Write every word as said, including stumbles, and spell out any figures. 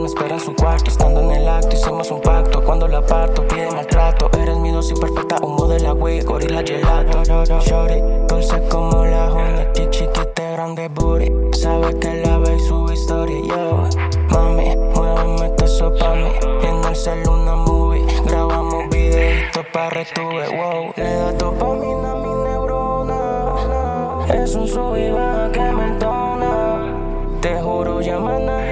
me espera en su cuarto. Estando en el acto hicimos un pacto. Cuando la parto pide maltrato. Eres mi dosis perfecta, humo de la Wii, gorila gelato. Shorty, dulce como la honey, chiquita, grande booty. Sabe que la ve y sube historia. Yo, mami, muéveme eso pa' mí. En el cel una movie, grabamos videitos pa' retuve. Wow, le da dopamina a mi neurona. Es un sub y baja que me entona. Te juro, llama a